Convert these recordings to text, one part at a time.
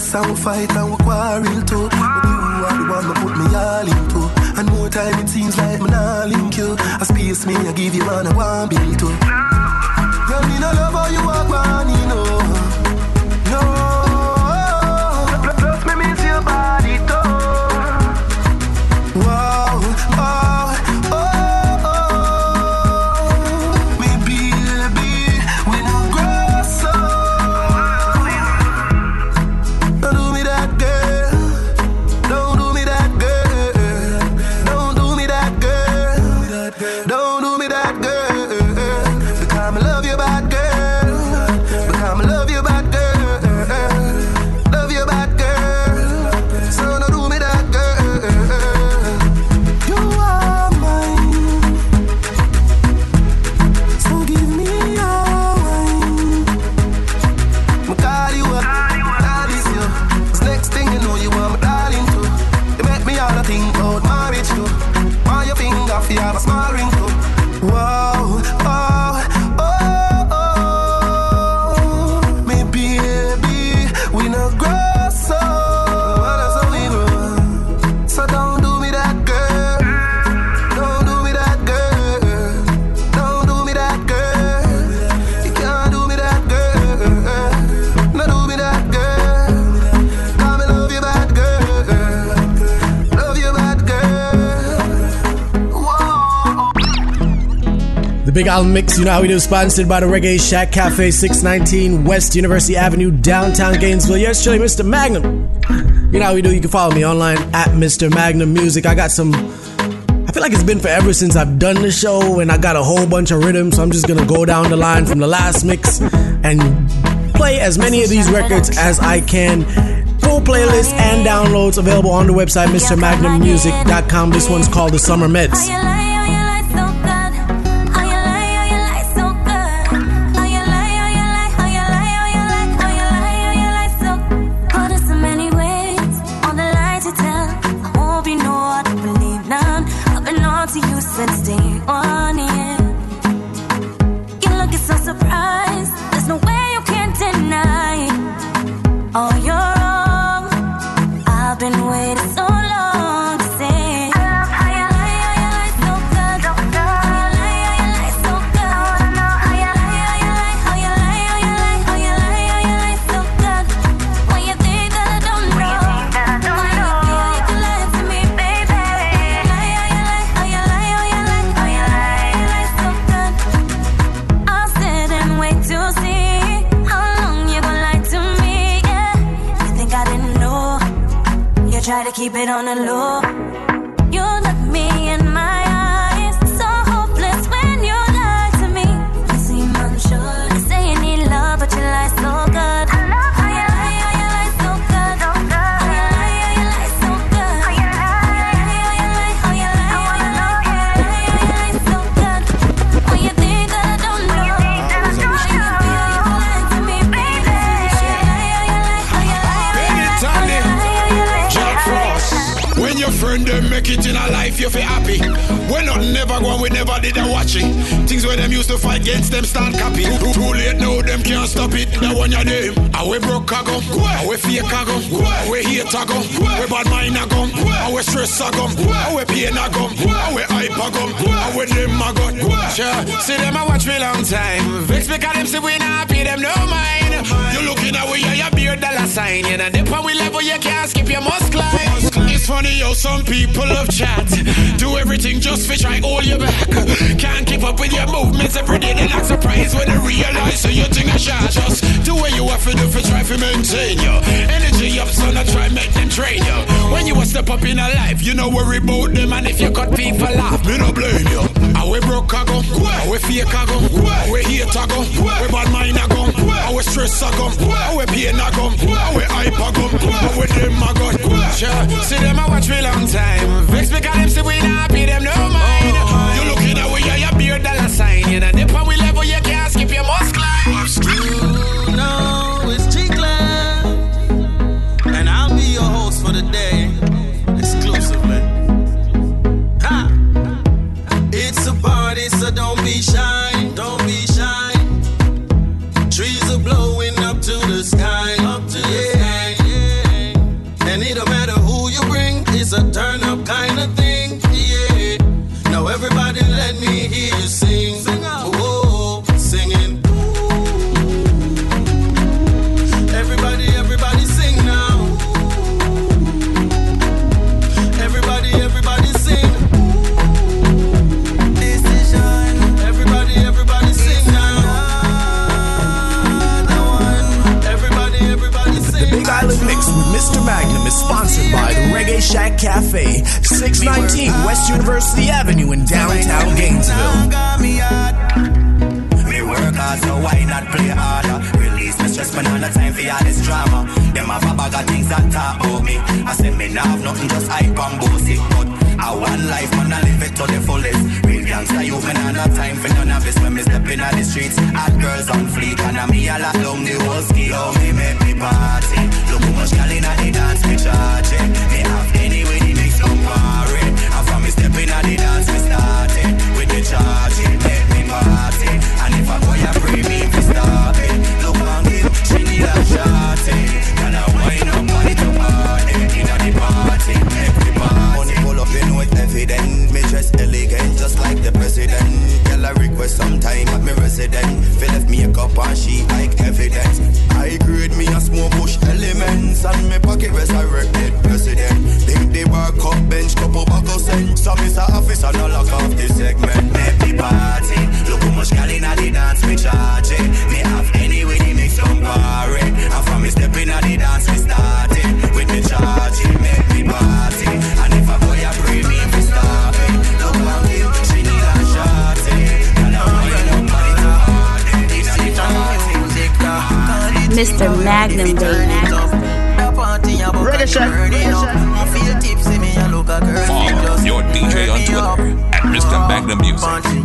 fuss and we fight and we quarrel too. But you are the one that put me all into. And more time it seems like me not link you. A space me I give you and I want build too. Girl, me no love how you walk on, you know. No. Plus me miss your body too. Wow, oh, oh, oh. Me baby, we no grow so. Don't do me that girl. Don't do me that girl. Don't do me that girl. Don't do me that girl. Because I love you bad girl. Because I love you bad girl. Love you bad girl. So don't do me that girl. You are mine. So give me your wine. I call you up, that is you. 'Cause next thing you know, you are my darling too. You make me all think about marriage too. Why your finger fi have a small ring too? Wow, oh, oh, oh. Me baby, we no grow so. That's how we grow. So don't do me that girl. Don't do me that girl. Don't do me that girl. You can't do me that girl. No do me that girl. Come and love you bad girl. Love you bad girl. Whoa. The Big Album Mix, you know how we do, sponsored by the Reggae Shack Cafe, 619 West University Avenue, downtown Gainesville. Yes, chilling, Mr. Magnum. You know how we do, you can follow me online at Mr. Magnum Music. I got some, I feel like it's been forever since I've done the show, and I got a whole bunch of rhythms, so I'm just gonna go down the line from the last mix and play as many of these records as I can. Full playlist and downloads available on the website, MrMagnumMusic.com. This one's called The Summer Meds. Since day one, yeah. You're looking so surprised. There's no way you can't deny it. Oh, you're wrong. I've been waiting so long to say it. I love how you lie, so good. How you lie so good. How you lie, how you lie so good. When you think that I don't know, when you feel you can lie to me, baby. How you lie so good. I'll sit and wait to see how long you gon' lie to me. Yeah, you think I didn't know? You try to keep it on the low. You look me in my eyes, so hopeless when you lie to me. You seem unsure, you say you need love, but you lie so good. I love how you lie so good. How you lie so good. How you lie so good. When you think that I don't know, when you feel you can lie to me, baby. How you lie. Jack Frost. When your friend them make it in a life, you feel happy. When nothing never gone, we never did a watch it. Things where them used to fight against them start copy. Too late now, them can't stop it. That one your name. Away broke a go, away fake a go, away hate a go, away bad mind a go, away stress a go, away pain a go, away hype a go, away them a go. Sure, see them a watch me long time. Vex because them say we not happy, them no mind. You looking at where your beard dollar sign. You know, dip on we level, you can't skip, you must climb. It's funny how some people love chat. Do everything just to try hold you back. Can't keep up with your movements every day. They're not surprised when they realize so you think I shot. Just do what you have to do for try to maintain your energy up, so not try make them train you. When you a step up in a life, you know worry about them, and if you cut people off, me no blame you. Away broke a go, away fake a go, away hate a go, away bad mind a go, away stress a go, away pain a go, away hype a go, away them a go. Sure, see them a watch me long time. Vex because them say we not happy, them no mind. You looking at where your beard dollar sign. You know, dip on we level, you can't skip, you must climb. You know it's G-Clan, and I'll be your host for the day, exclusively. Ha! It's a party, so don't be shy, don't be shy. Trees are blowing up to the sky, up to the sky, yeah. Mr. Magnum is sponsored by the Reggae Shack Cafe, 619 West University Avenue in downtown Gainesville. Me work hard, so why not play harder? Release my stress, man, all the time for all this drama. Them have a bag of things that talk about me. I say me nah have nothing, just hype and boast it. But I want life, man, I live it to the fullest. Real gangsta youth, man, I no time for none of this. When me step in on the streets, hot girls on fleek, and I me a lock down the whole ski. Oh, me make me party. Look how much gal inna the dance, me charge it. Me have anyway the mix up party. And from me step in on the dance, me started with the charge it. Make me party. And if I go ya free me, fi stop it. Look on him, she need a shorty. Can I wind up money to party? Inna the party, make me party. Money pull up, you know it evident. Me dress elegant, just like the president. Girl I request some time at me resident. Fill left me a cup and she like evidence. I grade me a smoke push elements. And me pocket resurrected president. Think they bar cup bench, couple buckle send. So Mr. Officer no lock off this segment. Make me party. Look how much gal inna the dance, me charge it. Me have anyway the mix some party. And from me step inna the dance, me started with me charge it. Make me party. And if I go ya pray me fi stop it. Look on him, she need a shorty. And I wind up money to party. Inna the party, music Mr. Magnum, Reggae Shack. Follow your DJ on Twitter at Mr. Magnum Music.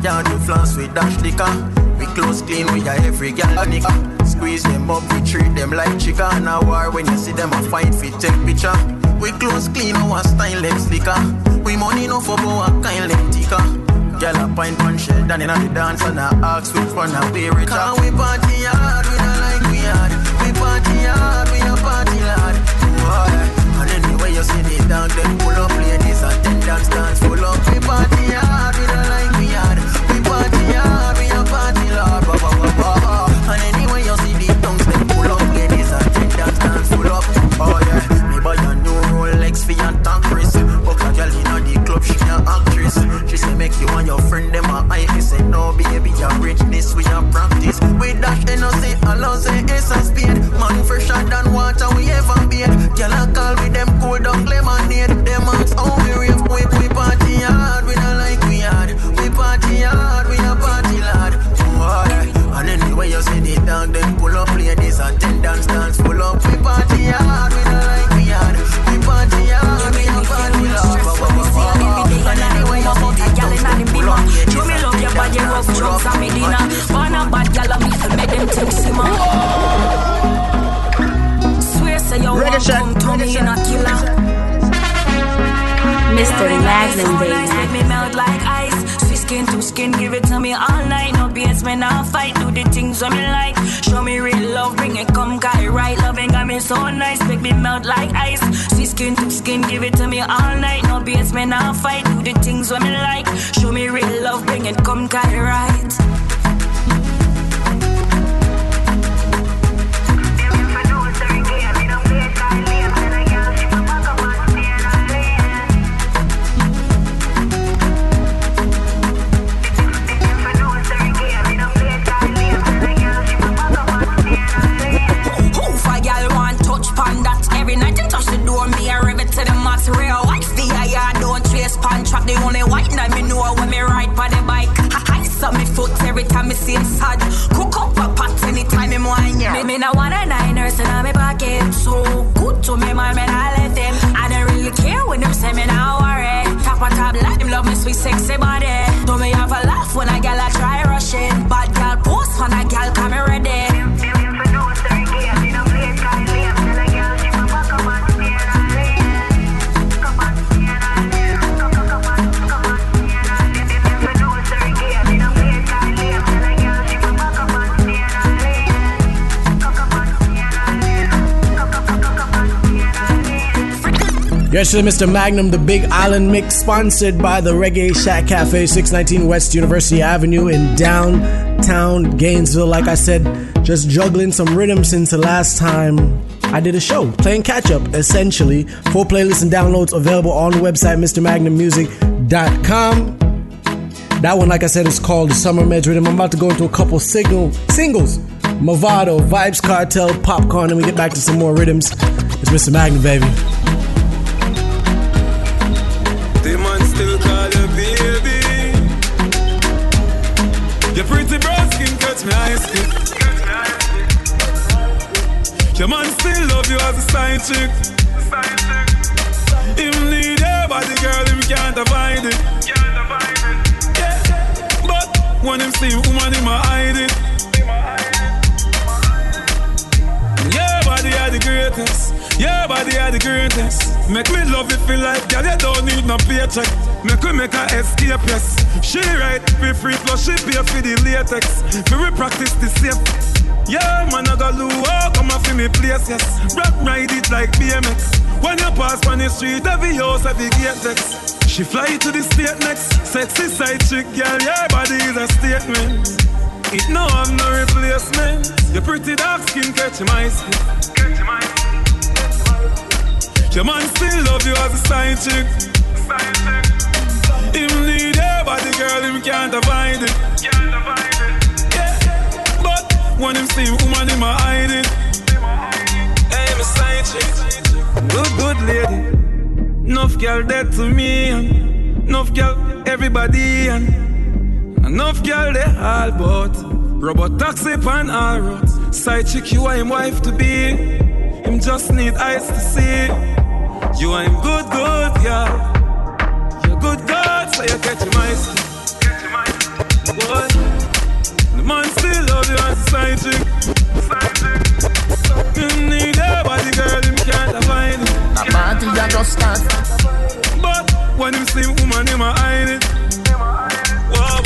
We close clean, we are every gal nigga. Squeeze them up, we treat them like chicken. A war when you see them a fight fi take picture. We close clean, our style them slicker. We money no for our kind them ticker. Gal a pint pan shell down inna the dance and a ask which one a way richer. Cause we party hard, we not like we hard. We party hard, we a party lad. And anyway you see the dog, them pull up ladies attendance dance full up. We party hard, we not like we hard. We party hard, we a party lad. And anyway you see the dogs, them pull up ladies attendance dance full up. Oh yeah, me buy a new Rolex for your tankers. Book a girl inna the club, she a actress. She say make you and your friend them a hype. Me say no baby, your richness we a practice. We dash and no say allow say ace and spade. Man fresher than water we ever bathe. Girl a call with them cold up lemonade. Them ask how we rave, we party hard. We not like we hard. We party hard, we a party lad. And anyway you see the dog, them pull up ladies attendance dance full up. We party hard, we not like we hard. We party hard, we a party lad. And anyway you see the dog, them pull up ladies attendance full up. Man a bad gal a me to make them think simmer. Swear say you want come to me in a killer. Mr. Magnum, Make me melt like ice. Sweet skin to skin, give it to me all night. No BS, man, I'll fight. Do the things on me like. Show me real love, bring it, come, guy, right. Loving got me so nice, make me melt like ice. Sweet skin to skin, give it to me all night. No BS, man, I'll fight. Do the things on me like. Show me real love, bring it, come, guy, right. The only white that me know when me ride by the bike. I saw me foot every time me see it sad. Cook up a pot anytime me wine, yeah. Me no want a diners in my pocket. So good to me, man, I let them. I don't really care when them say me now worry. Top on top, let them love me sweet sexy body. Do me have a laugh when a gal I try rushing. Bad gal post when a gal come ready. Yesterday, Mr. Magnum, the Big Island Mix, sponsored by the Reggae Shack Cafe, 619 West University Avenue in downtown Gainesville. Like I said, just juggling some rhythm since the last time I did a show, playing catch-up, essentially. 4 playlists and downloads available on the website, MrMagnumMusic.com. That one, like I said, is called the Summer Meds Rhythm. I'm about to go into a couple singles. Mavado, Vibes Cartel, Popcorn, and we get back to some more rhythms. It's Mr. Magnum, baby. The man still call you baby. Your pretty brown skin catch me ice skin. Your man still love you as a side chick. Him need your body, girl, him can't avoid it. Yeah. But when him see woman, him a hide it. Your body are the greatest. Your body are the greatest. Make me love you feel like girl, you don't need no paycheck. Make we make her escape, yes. She right, be free, plus she pay for the latex. For we practice the safe. Yeah, man, I got Lou, come and feel me place, yes. Rock ride it like BMX. When you pass on the street, every house, every gate next. She fly to the state next. Sexy side chick, girl, your body is a statement. It no have no replacement. Your pretty dark skin catch my skin. Your man still love you as a side chick. Him need your body, girl, him can't avoid it. Yeah. But when him see woman, him a hide it. Hey, my side chick. Good lady. Enough girl dead to me. Enough girl everybody. Enough girl they all bought. Robot taxi pan all roads. Side chick you are him wife to be. Him just need eyes to see. You are him good, yeah. You're good, God, so you catch him eyes. Boy, the man still love you as a side chick. You need a body, girl, him can't avoid it. The party ya just start. But when him see woman, him a hide it. Whoa.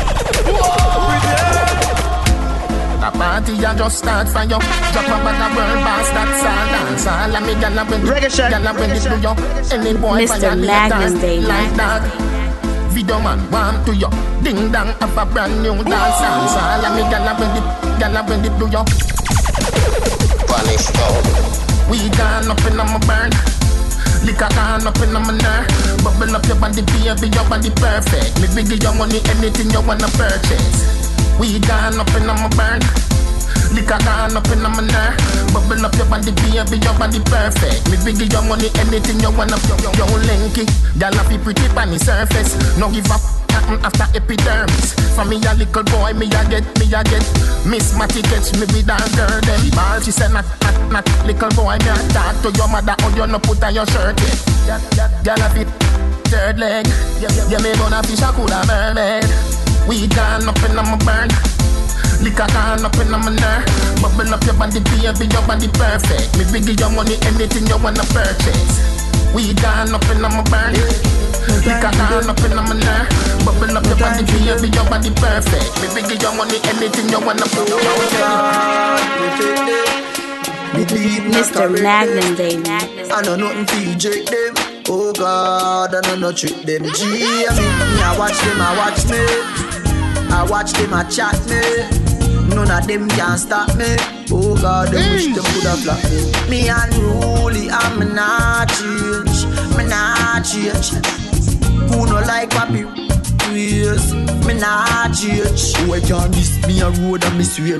The party ya just start for you. Drop a bag of world boss, that's all dance. All of me gyal when it do you. Any boy Mr. Magnum, baby. Like that. Video man warm to you. Ding dong have a brand new dance. All of me gyal when it do you. Punish go. We gone up in my burn. Liquor gone up in my nerve. Bubble up your body, baby, your body perfect. Me bring you money, anything you wanna purchase. We gone up in my burn. Liquor gone up in my nerve. Bubble up your body, baby, your body perfect. Me bring you money, anything you wanna. Yo, linky, y'all be pretty on the surface. No give up, happen after epidermis. For me a little boy, me a get. Miss Matty catch me with that girl them. Ball she said not. Little boy, me a talk to your mother, or you no put on your shirt yet. Y'all have it third leg. Yeah, me gonna fish a cooler mermaid. We gone up in my burn. Liquor gone up in my nerve. Bubble up your body, baby, your body perfect. Me bring you money, anything you wanna purchase. We gone up in my burn. Liquor gone up in my nerve. Bubble up your body, baby, your body perfect. Me bring you money, anything you wanna purchase. Mr. Magnum, baby. I know nothing to drink them. Oh God, I know no trick them. G, I watch them, I watch me. I watch them, I chat me. None of them can stop me. Oh God, they wish them could have blocked me. Me unruly, I'm not change. Me not change. Who no like papi? Yes, me not change. Who I can't miss me a road and me swear.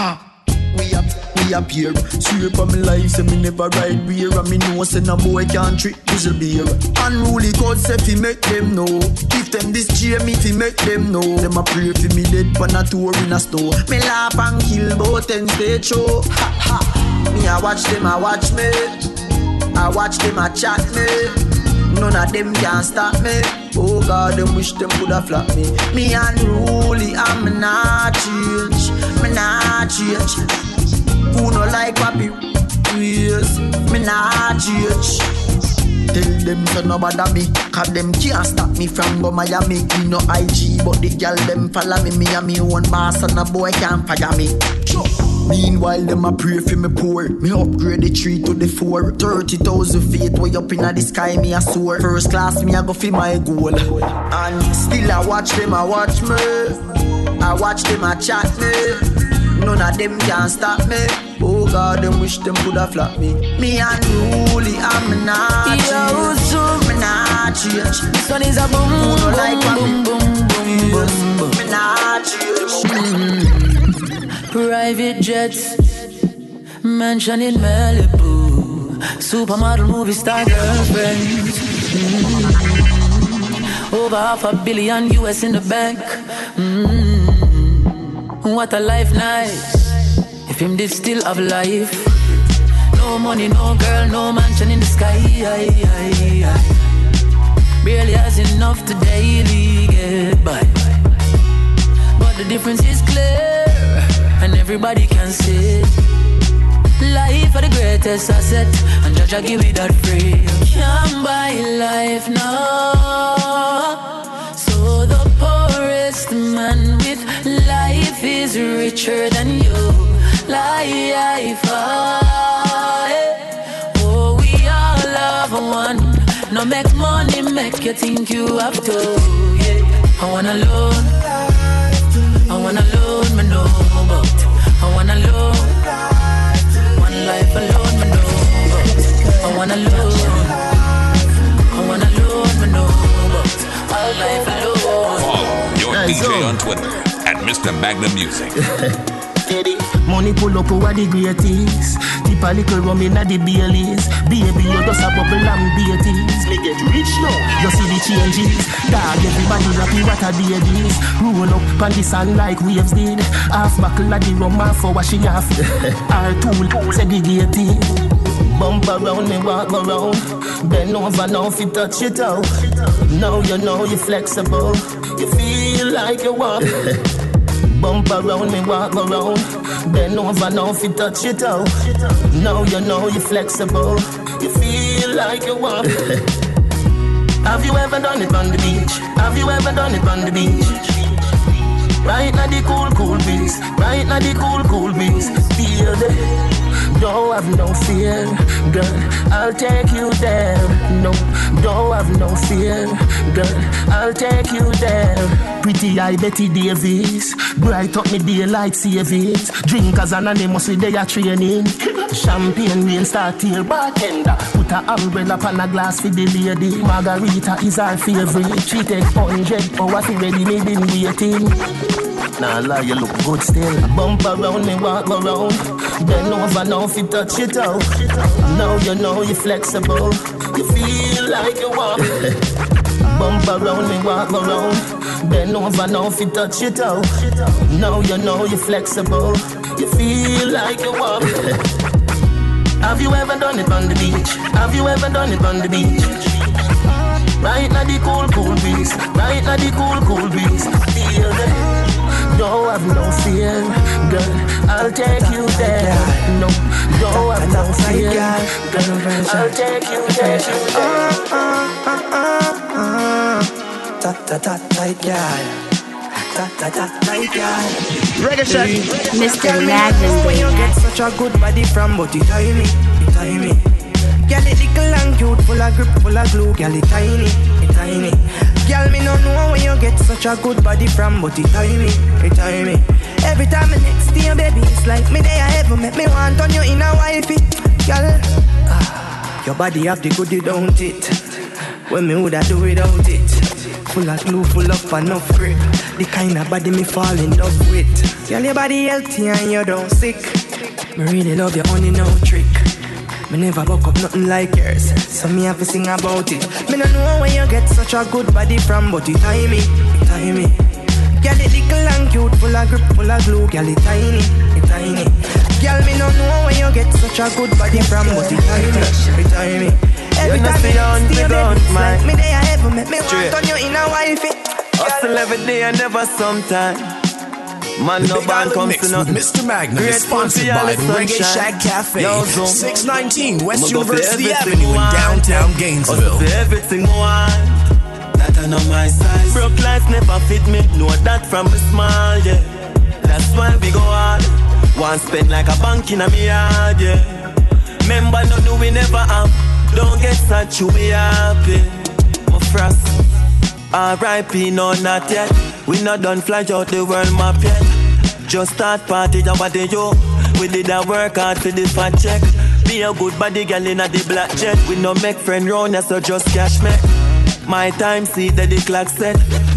We appear. Swear for me life, say me never ride beer. And me know say no boy can't trick whistle beer. Unruly God say fi make them know. Give them this cheer me fi make them know. Them a pray fi me dead pan a tour in a snow. Me laugh and kill both and stage show. Ha ha. Me I watch them, I watch me. I watch them, I chat me. None of them can stop me. Oh God, them wish them could have flapped me. Me unruly, I'm not change. Me not change. Who no like papi? Yes, me not change. Tell them so no bother me. Cause them can't stop me from go Miami. Me no IG, but the girl them follow me. Me and me own boss and a boy can't fire me. Meanwhile, them a pray for me poor. Me upgrade the 3 to the 4. 30,000 feet way up in the sky, me a soar. First class, me a go for my goal. And still I watch them, I watch me. I watch them, I chat me. None of them can stop me. Oh God, them wish them could have flapped me. Me unruly, I'm not change. Me not change. This one is a boom, boom, like boom, boom, boom, boom, boom. Me not change. Private jets, mansion in Malibu. Supermodel movie star girlfriends. Over $500 million US in the bank. What a life nice. If him did still have life. No money, no girl, no mansion in the sky. Barely has enough to daily get by. But the difference is clear, and everybody can see. Life are the greatest asset, and Jaja give me that free. Can't buy life now. So the poorest man with life is richer than you. Life, oh, we all have one. No make money make you think you have to. Yeah. I wanna alone, me know about. I wanna alone, one life alone, me know about. I wanna alone, me know about. One life alone. Follow your DJ on Twitter at Mr. Magnum Music. Money pull up over the greatest. Tip a little rum inna the Baileys. Baby, you just a bubble and beaties. Me get rich now, you see the changes. Dog, everybody happy what a day this. Roll up on the sun like waves did. Half buckle of the rum, half for washing off. Our tool segregated. Bump around me, walk around. Bend over now if you touch it out. Now you know you're flexible. You feel like you walk. Bump around me, walk around. Bend over now if you touch it out. Now you know you're flexible. You feel like you walk. Have you ever done it on the beach? Have you ever done it on the beach? Right now the cool breeze. Right now the cool breeze. Feel the don't have no fear, girl, I'll take you there. No, don't have no fear, girl, I'll take you there. Pretty eye Betty Davis, bright up me daylight save it. Drinkers anonymously they are training. Champagne rain start here, bartender. Put a umbrella on a glass for the lady. Margarita is our favorite. She take 100 hours ready, me been waiting. Nah lie, you look good still. Bump around me, walk around. Bend over now if you touch it out. Now you know you're flexible. You feel like you walk. Bump around me, walk around. Bend over now if you touch it out. Now you know you're flexible. You feel like you walk. Have you ever done it on the beach? Have you ever done it on the beach? Right now the cool breeze. Right now the cool breeze. Feel the don't have no fear, girl, I'll take you there. No, don't have no fear, girl, I'll take you there. Reggae shot, Mr. Magnum. When you get such a good body from, but it tiny. Girl, it little and cute, full of grip, full of glue. Girl, it tiny. Girl, me no know when you get such a good body from, but it tiny. Every time I next to you, baby, it's like me there ever make me want on you in a wifey. Girl, your body have the goodie, don't it? When me woulda do without it? Full of glue, full of enough grip. The kind of body me fall in love with. Girl, your body healthy and you don't sick. Me really love your honey, no trick. Me never buck up nothing like yours, so me have to sing about it. Me no know where you get such a good body from, but it tiny. Girl, it little and cute, full of grip, full of glue. Girl, it tiny. Girl, me no know where you get such a good body from, but it tiny. Every time me stay baby, it's like me there ever make me want on you in a wifey. Hustle every day and never sometime. Man, no band comes to nothing. Mr. Magnum is sponsored by the Reggae Shack Cafe, 619 West University Avenue in downtown Gainesville. For everything I want, that I know my size. Broke life never fit me, know that from a small, yeah. That's why we go hard. One spend like a bank in a me yard, yeah. Remember, no do we never have. Don't get such you be happy. My frost, R.I.P. no not yet. We not done fly out the world map yet. Just start party and what they do. We did a work hard for this fat check. Be a good body girl in a the black jet. We no make friend round us so just cash me. My time see that the clock set.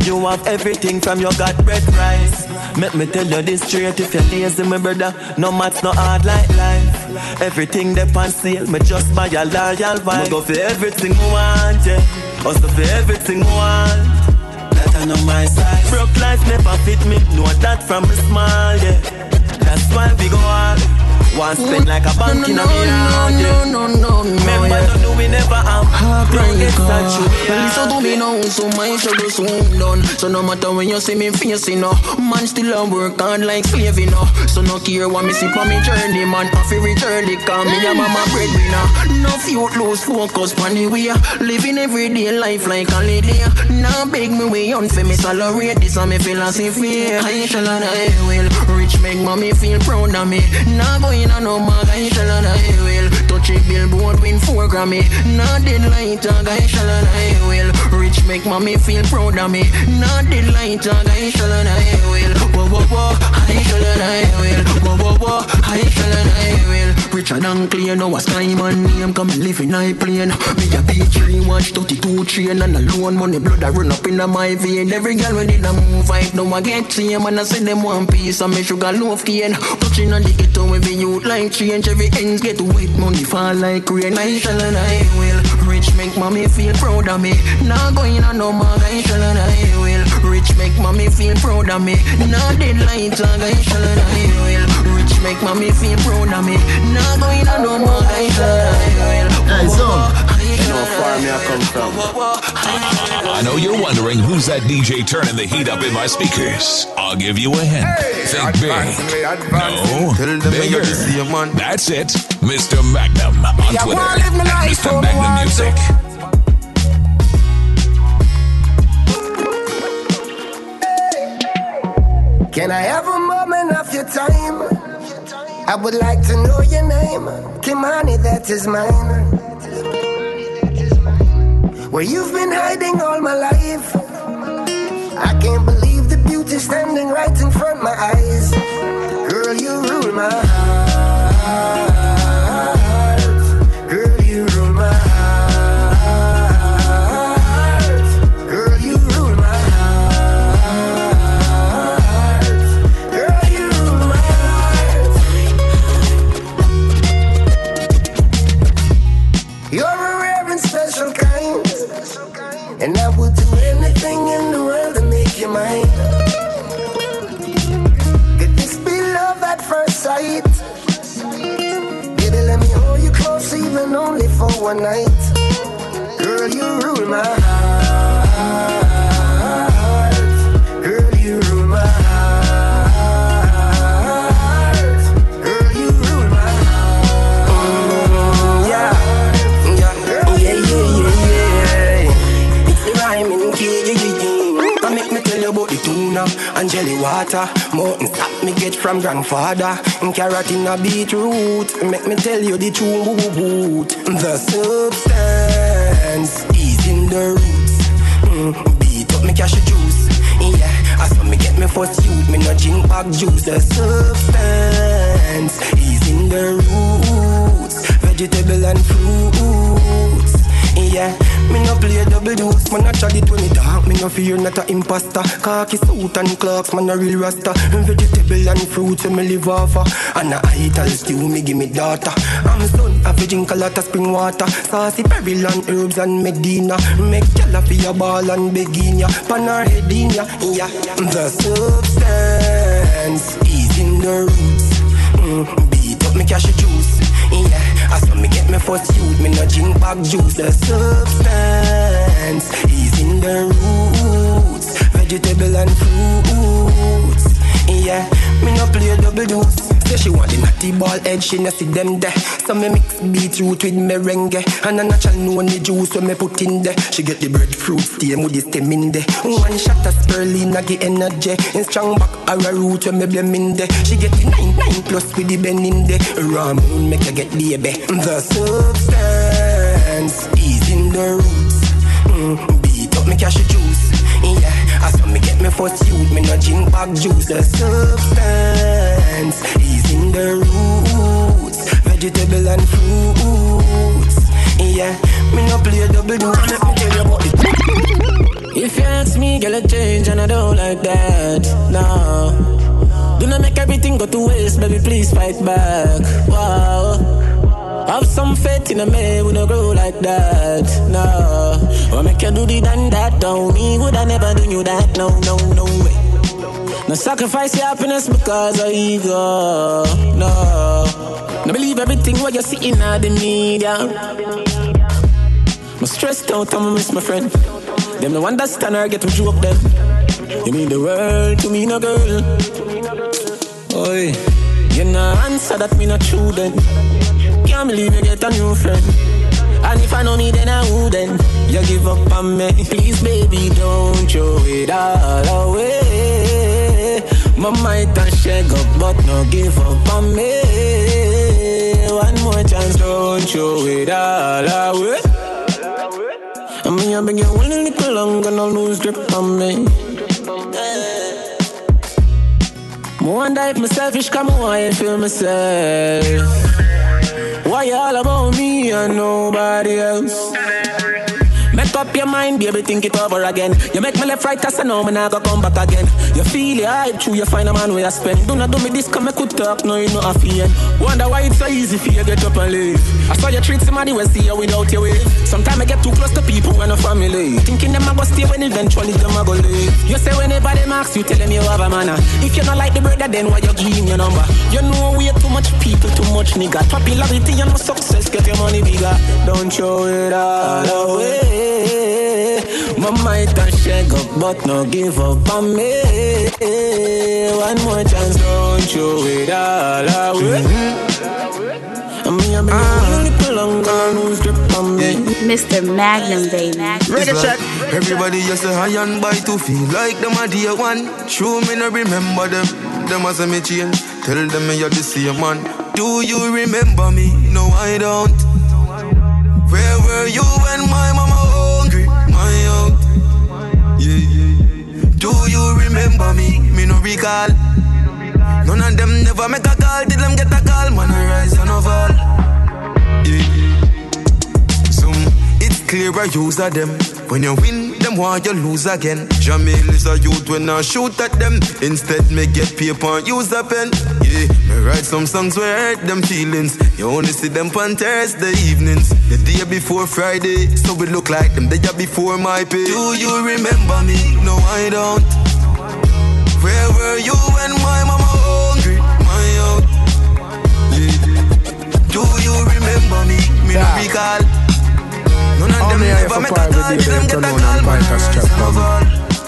You have everything from your God bread rice. Make me tell you this straight, if you're lazy, my brother, no maths, no hard like life. Everything they on sale, me just buy a loyal vibe. Me go for everything I want, yeah. Also for everything I want. That I know my size. Broke life never fit me, know that from a small, yeah. That's why we go hard. One spend like a bank in a million, yeah. Remember, don't know we never have. Don't get that you. Listen to me now, so my struggle soon done. So no matter when you see me facing, man still a work hard like slave, So no care what me see for me journey, man. I feel return the call me a mama breadwinner. No youth lose focus on the way. Living everyday life like a lady. Now beg me way on for me salary. This is my philosophy. I shall and I will. Rich make mommy feel proud of me. Now going on no mag, I shall and I will. Touch a billboard, win 4 Grammy. Now deadline tag, I shall and I will. Rich make mommy feel proud of me. Now deadline tag, I shall and I will. Whoa, whoa, whoa, I shall and I will. Whoa, whoa, whoa, I shall and I will. Richer than clear, now a Skyman name. Come and live in my plane. Me a B3, watch 32 train. And alone money blood I run up in my vein. Every girl when in a move, I know I get same. And I say them one piece of me sugar loaf cane. Touching on the ghetto every youth like change. Every ends get wet, money fall like rain. I shall and I will. Rich make mommy feel proud of me. Now going on no mag, I shall and I will. Rich make mommy feel proud of me. Now deadline tag, I shall and I will. Rich make mommy feel proud of me. Now going on no mag, I shall and I will. Hey, son. You know how far me I come from. I know you're wondering who's that DJ turning the heat up in my speakers. I'll give you a hint. Think big. No, bigger. That's it. Mr. Magnum on Twitter at Mr. Magnum Music. Can I have a moment of your time? I would like to know your name. Kimani, that is mine. Where you've been hiding all my life. I can't believe the beauty standing right in front of my eyes. Girl, you rule my heart. Girl, you rule my heart. Girl, you rule my heart. Girl, you rule my heart. You're a rare and special kind. And I would do anything in the world to make you mine. Could this be love at first sight? Baby, let me hold you close even only for one night. Girl, you rule my heart. Girl, you rule my heart. Girl, you rule my heart. Yeah. I make me tell you about the tuna and jelly water. Mountain sap me get from grandfather. And carrot in a beetroot. Make me tell you the truth. The substance is in the roots. Beat up me cashew juice. Yeah, I saw me get me first youth. Me no drink back juice. The substance is in the roots. Vegetable and fruits. Yeah, me no play double dose. Man actually when me dark, me no fear not a imposter. Khaki suit and clocks, man a real rasta. Vegetable and fruits when me live off. And a idol stew me give me daughter. I'm son, I fi drink a lot of spring water. Saucy peril and herbs and Medina. Make y'all fi your ball and begin ya. Pan her head in ya, yeah. The substance is in the roots. Beat up me cashew juice. Yeah, I saw me get me first youth. Me no drink back juice. The substance is in the roots. Vegetable and fruits. Yeah, me no play double dose. Say she want the natty ball head, she no see them there. So me mix beetroot with merengue. And a natural know the juice when me put in there. She get the breadfruit stem with the stem in there. One shot of spirulina give energy. And strong back arrowroot when me blame in there. She get the 9 plus with the bend in there. Raw moon make her get baby. The substance is in the roots. Beat up me cashew juice. Yeah, I saw me get me first youth. Me no drink back juice. The substance is in the roots. Vegetable and fruits. Yeah, me no play double dose. Let me tell you about it. If you ask me, girl, I change and I don't like that. No. Do not make everything go to waste, baby, please fight back. Wow. Have some faith in a man, we don't grow like that. No. Or make you do the done that, don't me. Would I never do you that? No, no, no way. No sacrifice your happiness because of ego. No. No believe everything what you see in the media. I'm stressed out, I'm miss my friend. Them no understand or get to joke them. You mean the world to me, no girl. Oi, you no answer that me not true then. Can't believe you get a new friend. And if I know me then I wouldn't. You give up on me. Please baby don't throw it all away. My might and shake up but no give up on me. One more chance, don't throw it all away. I mean, I beg you one little longer, no lose grip on me. I wonder if I'm selfish, come on, I feel myself. Why you all about me and nobody else? Make up your mind, baby, think it over again. You make me left right, as I know, me not gonna come back again. You feel it hype, true, you find a man where you spend. Do not do me this, come make you talk, no, you know I feel. Wonder why it's so easy for you to get up and leave. I saw you treat somebody when see you without your wave. Sometimes I get too close to people and a family. Thinking them I go stay when eventually them I go leave. You say whenever they ask you, tell them you have a manner. If you not like the brother, then why you give him your number? You know we too much people, too much nigga. Popularity and no success, get your money bigger. Don't show it all away. My might and shake up, but no give up on me. One more chance, don't throw it all away. I mean, I've been a little longer, lose grip on me. Mr. Magnum, baby. Reggae check. Everybody used to high and buy to feel like them a dear one. True, me no remember them. Them as a me change. Tell them me you're the same man. Do you remember me? No, I don't. Where were you when my mama hungry? My out. Yeah. Do you remember me? Me no recall. None of them never make a call. Did them get a call? Man, I rise and fall. Yeah. So it's clear I use of them. When you win, them want you lose again. Jamil is a youth when I shoot at them. Instead, me get paper and use a pen. Yeah, me write some songs where I hurt them feelings. You only see them on Thursday evenings. The day before Friday, so we look like them the day before my pay. Do you remember me? No, I don't. Where were you when my mama hungry? My out. Yeah. Do you remember me? Me no recall. None of them never make a call. Them get a call. Man,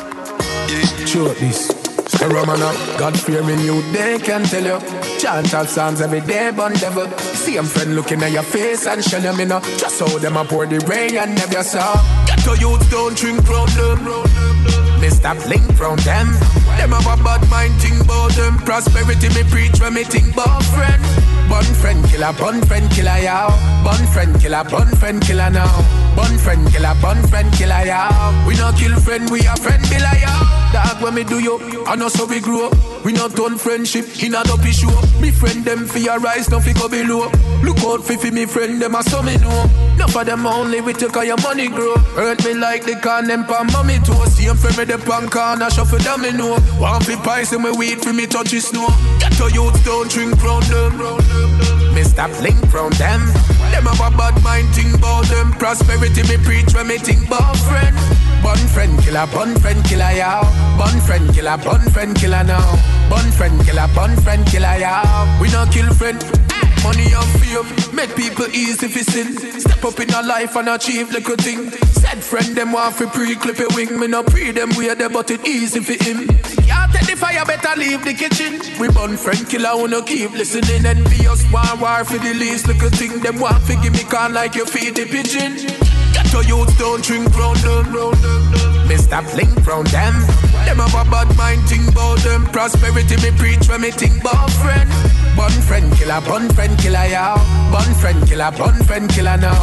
Show this. The Roman up, God fearing you, they can tell you. Chant out psalms every day, but devil. See them friend looking at your face and shell them, you know. Just how them a pour the rain and never saw. Get to youth, don't drink from them. Mr. Blink from them. Them have a bad mind, think about them. Prosperity me preach when me think about friend. Bun friend killer, yow. Bun friend killer now. Bun friend killer, yow. We not kill friend, we a friend killer, yow. Dog when me do you, I know so we grow up. We not turn friendship, in a dopey show. Me friend them for your rise, don't fi go below. Look out fi me friend them a so me know. Enough of them only we take all your money grow. Hurt me like the can them pan mommy toe. See them friend me the pan can a shuffle them me know. One fi pies and me weed fi me touch his snow. Get to youth, don't drink round them. Mr. Blink from them. Them have a bad mind, think about them. Prosperity me preach when me think about friend. Bun friend killer, yow. Bun friend killer now. Bun friend killer, yow. We not kill friend. Money and fame, make people easy fi sin. Step up in a life and achieve like a thing. Said friend them want fi pre-clip a wing. Me no pre them way there but it easy fi him. Can't take the fire, better leave the kitchen. We bun friend killer who no keep listening. Envious war for the least little thing. Them want fi give me can like you feed the pigeon. Get to youth, don't drink round them. Mr. Blink from them. Them have a bad mind, think about them. Prosperity me preach when me think about friend. Bun friend killer, yow. Bun friend killer now.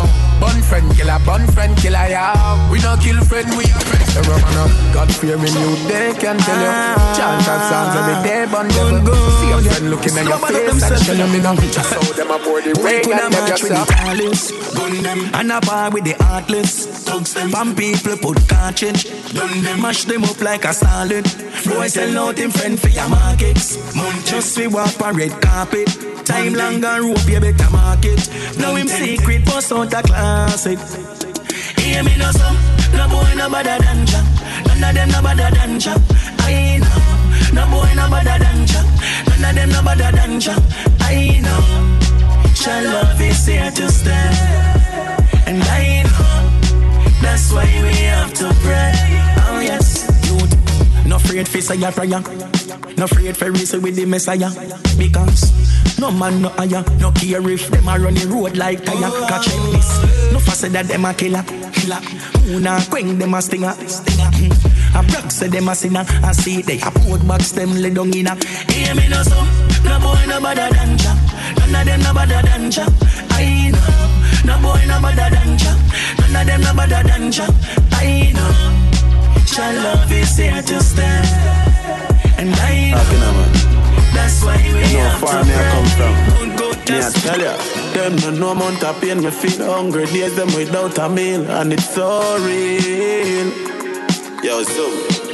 Bun friend killer, yeah. We no kill friend, we are friends. The Roman up, God fear me, you they can tell you. Chant and songs every day, bun devil. See your friend looking at your face and show them enough. Just so them aboard the ring and them yourself. Gun them and a bar with the heartless. Thugs them from people put cartridge. Done them mash them up like a salad. Boy sell out him friend for your markets. Just we walk on red carpet. Time long and rope you better market. Now him secret bust out a classic. Hear me no some, no boy no better than Jack. None of them no better than Jack. I know, no boy no better than Jack. None of them no better than Jack. I know. Your love is here to stay, and I know that's why we have to pray. Oh yes, youth, no afraid for say your prayer, no afraid for wrestle with the Messiah, because no man no higher, no care if them a run the road like tire. Catch this, no faster that them a killer. Who na queng them a stinger. A block say them a sinner. I see they a put box them lay down in a. Hear me no some, no boy no better than Jack. None of them no better than Jack. I know, no boy no better than Jack. None of them no better than Jack. I know, your love is here to stay, and I know that's why we have to pray. Me I tell ya, them no amount of pain. Me feel hungry days them without a meal, and it's so real. Yo, so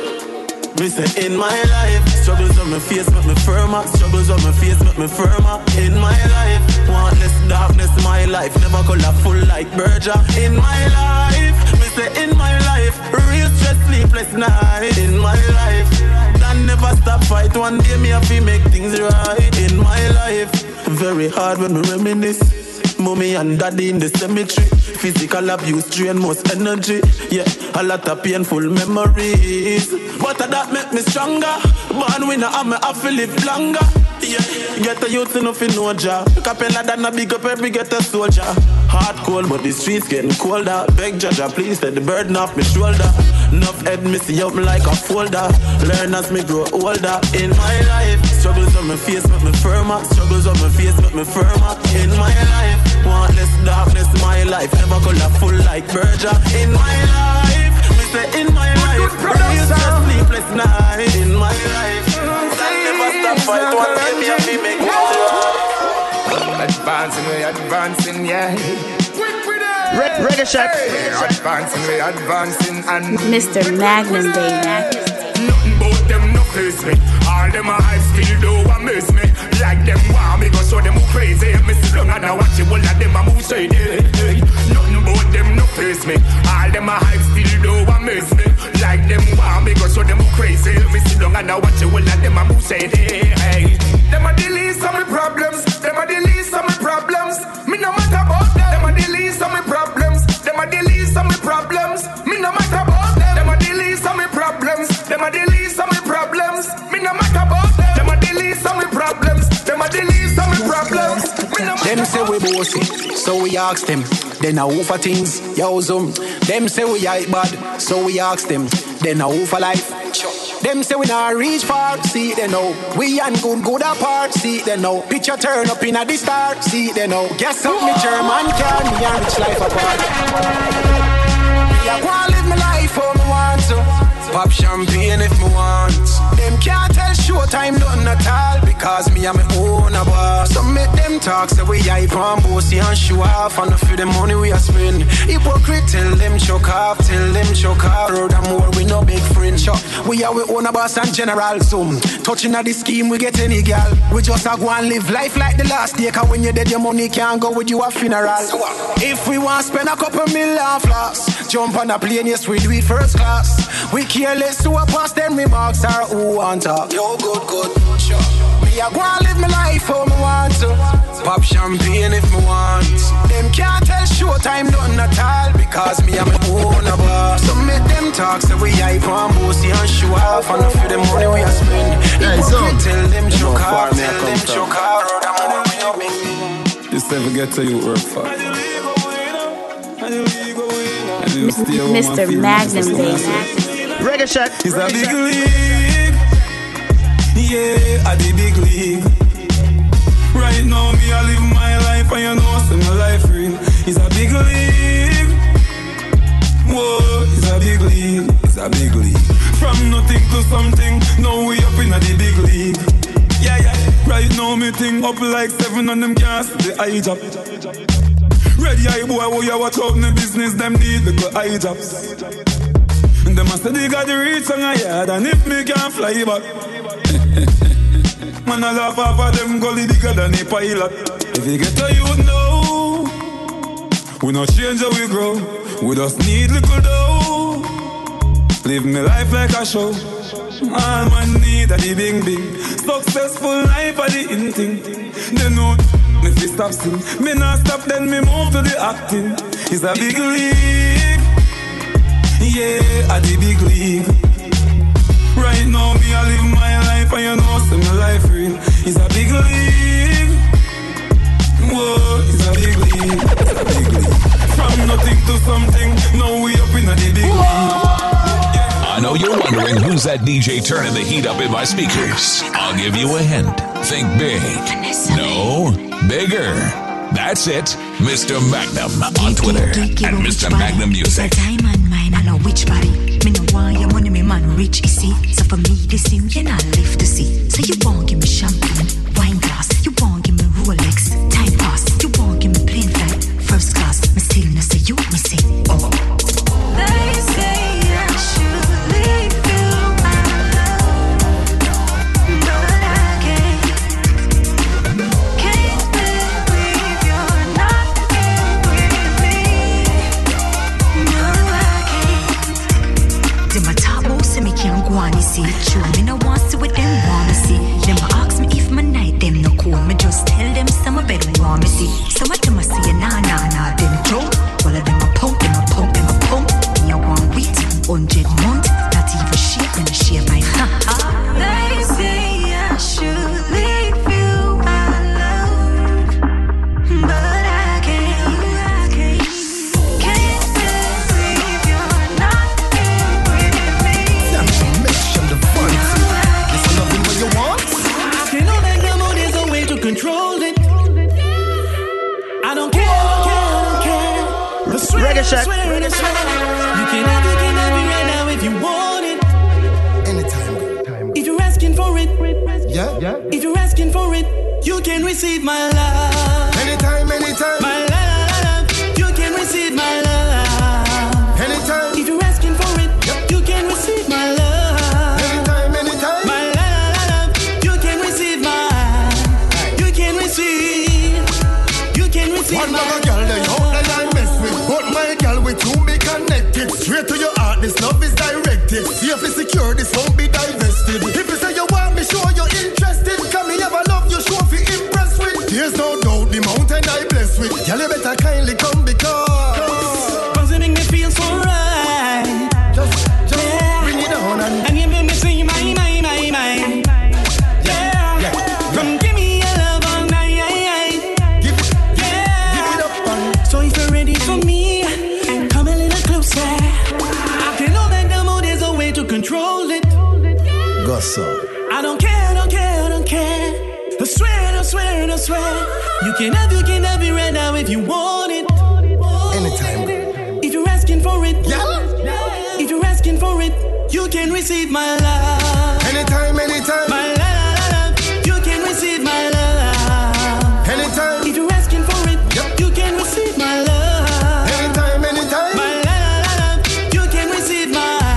me say in my life, struggles on my face make me firmer. Struggles on my face make me firmer. In my life, want less darkness in my life. Never colorful like Berger. In my life, me say in my life, real stress, sleepless night. In my life, that never stop fight. One day me have to make things right. In my life, very hard when we reminisce. Mommy and daddy in the cemetery. Physical abuse drain most energy. Yeah, a lot of painful memories, but that make me stronger. Born winner and me have to live longer. Yeah, get a youth enough in no job. Capella than a big up every get a soldier. Hard cold but the streets getting colder. Beg Jaja please take the burden off my shoulder. Enough head me see up like a folder. Learn as me grow older. In my life, struggles on my face make me firmer. Struggles on my face make me firmer. In my life, want less darkness in my life. Never colorful like Berger. In my life, me say in my life, real just sleepless night. In my life, that never stop fight. One day me have to make it. Advancing, we advancing, yeah. Reggae Shack. Advancing, we advancing, and Mr. Magnum, baby. Nothing but them no face me. All them a hype still do amaze me. Like them want me go show them who crazy. Me sit down and I watch it, all of them a move shady. Nothing but them no face me. All them a hype still do amaze me. Like them want me go show them who crazy. Me sit down and I watch it, all of them a move shady. Them a the least of my problems. Them a the least of my problems. Me no matter about them. Them a the least of my problems. Them a the least of my problems. Me no matter about them. Them a the least of my problems. Them a the least of my problems. Me no matter about them. Them a the least of my problems. Them a the least of my problems. Me no matter. Them say we bossy, so we ask them. Then I offer things, yo zoom. Them say we are bad, so we ask them. Then I offer life. Them say we not reach far, see they know. We and good apart, see they know. Picture turn up in a the star, see they know. Guess up me German can, me and rich life apart. Me a go and live my life how me want to. Pop champagne if me want. Them can't tell showtime nothing at all, because me and my own a boss. So make them talk, say we hype and bossy and show off, and for the money we a spend. Hypocrite, tell them choke off, tell them choke off. Furthermore, we no big friend. We are we own a boss and general zoom. Touching at the scheme, we get any girl. We just a go and live life like the last day, cause when you dead your money can't go with you a funeral. If we want spend a couple million floss, jump on a plane, yes we do it first class. We careless who a pass them remarks or who want talk. Yo good, sure. Me a go and live my life how me want to. Pop champagne if me want. Them can't tell showtime nothing at all, because me and my own a boss. So make them talk, say we hype and bossy and show off, and for the money we a spend. Tell them choke off, tell them choke off. Just never get to you work for. Mr. Magnum, baby. Reggae Shack. It's a big league. Yeah, at the big league. Right now, me I live my life, and you know, see my life real. It's a big league. a big league. From nothing to something, now we up in the big league. Yeah, yeah. Right now me thing up like 7 and them can't see the eye job. Ready eye boy, who you watch out in the business, them need little eye jobs. And them a say they got the reach on a yard, and if me can't fly back. Man a laugh off of them gully bigger than a pilot. If you get a youth now, we not change how we grow. We just need little dough. Live me life like a show. All man need a the bing bing. Successful life a the in thing. They know me fi stop sing. Me not stop then me move to the acting. It's a big league. Yeah, a the big league. Right now me I live my life and you know say my life real. It's a big league. Whoa, it's a big league. It's a big league. From nothing to something, now we up in the big league. I know you're wondering who's that DJ turning the heat up in my speakers. I'll give you a hint. Think big. No, bigger. That's it. Mr. Magnum on Twitter and Mr. Magnum Music. Time and mine, I know which body. Me no want your money, me man rich, you see. So for me, this thing, you not live to see. So you won't give me champagne, wine glass. You won't give me Rolex, time pass. You won't give me plane flight, first class. Me still no say you, me say, oh. They say I should leave you alone, but I can't believe you're not here with me. No, I can't. Them a talk about say me can't go on, you see. True, me no want to see what them want me see. Them a ask me if my night them no cool. Me just tell them some of it want me see. Some of them a say nah, them joke. All of them a pump, them a pump, them a pump. Me a want wait 100 months, not even shave, then I shave my They say I should leave you alone, but I can't believe you're not here with me. Mission the fun. This is nothing what you want. You know that the mood is a way to control it. I don't care. Reggae Shack. You can have it right now if you want it. Anytime. If you're asking for it, Yeah. if you're asking for it, you can receive my love. Anytime. My love, you can receive my love. Anytime. If you're asking for it, you can receive my love. Anytime. My love, you can receive you can receive One my other girl they out that I mess with, but my girl with you be connected. Straight to your heart, this love is directed. Safely secure, this won't be divested. If you say you want me, sure you're interested. Come here, have a love you sure fi impressed with. There's no doubt the mountain I bless with. Girl, you better kindly come because it make me feel so right. Just bring it on and you make me see my. Yeah. Come give me your love all night. Give it up, man. So if you're ready for me, come a little closer. I can know that the mood is a way to control it. Go so. I don't care. I swear. You can have it right now if you want it. Anytime. If you're asking for it, Yeah. if you're asking for it, you can receive my love. Anytime. My love, you can receive my love. Anytime. If you're asking for it, you can receive my love. Anytime. My love, you can receive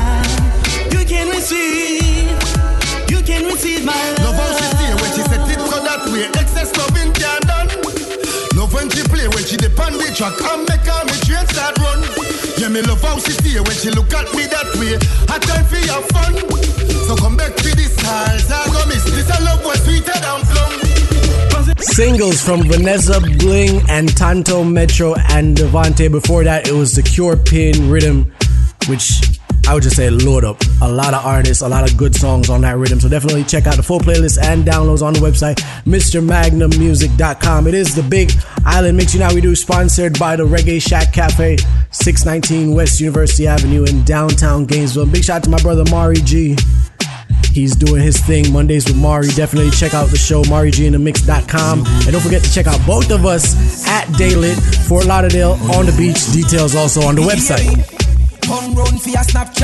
my love. Love how she stay when she set it so that way. Excess loving can't done. Love when she play, when she depend the track and make her me train start run. Yeah, me love how she stay when she look at me that way. I time for your fun. So come back to this house, I go miss this. I love was sweeter than plum. Singles from Vanessa Bling and Tanto Metro and Devante. Before that, it was the Cure Pin Rhythm, which I would just say load up. A lot of artists, a lot of good songs on that rhythm. So definitely check out the full playlist and downloads on the website, MrMagnumMusic.com. It is the Big Island Mix. You know how we do, sponsored by the Reggae Shack Cafe, 619 West University Avenue in downtown Gainesville. Big shout out to my brother Mari G. He's doing his thing Mondays with Mari. Definitely check out the show, MariGinTheMix.com. And don't forget to check out both of us at Daylit, Fort Lauderdale on the beach. Details also on the website. Come round for your Snapchat.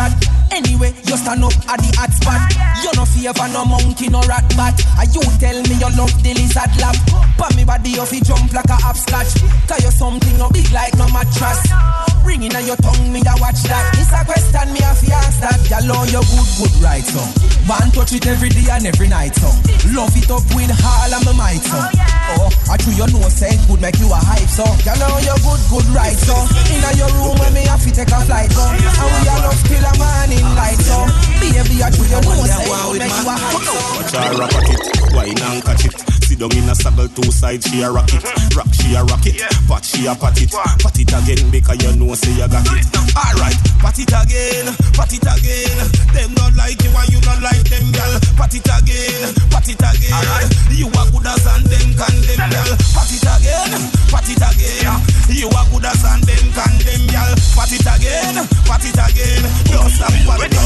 Anyway, you stand up at the hot spot. You no favor no monkey no rat bat. And you tell me you love the lizard lap. But me body you fi jump like a hopscotch. Tell you something no big like no mattress. Ringing on your tongue, me a watch that. It's a question me a fi ask that. Y'all know you good right so. Man touch it every day and every night so. Love it up with all of my might so. Oh, I true you know say good make you a hype so. Y'all know you good right so. Inna your room when me a fi take a flight so. And we a love till a morning light so. Baby I true you know say good make you a hype so. Watch her rock it, wine and catch it. Sit down in a saddle, two sides, she a rock it. Rock, she a rock it. Pat, she a pat it. Pat it again, because you know say you got it. Alright, pat it again, pat it again. Them don't like you and you don't like them, girl. Pat it again, pat it again. Alright, you are good as and them condemn, girl. Pat it again, pat it again. You are good as and them condemn, girl. Pat it again, pat it again. Don't stop pat it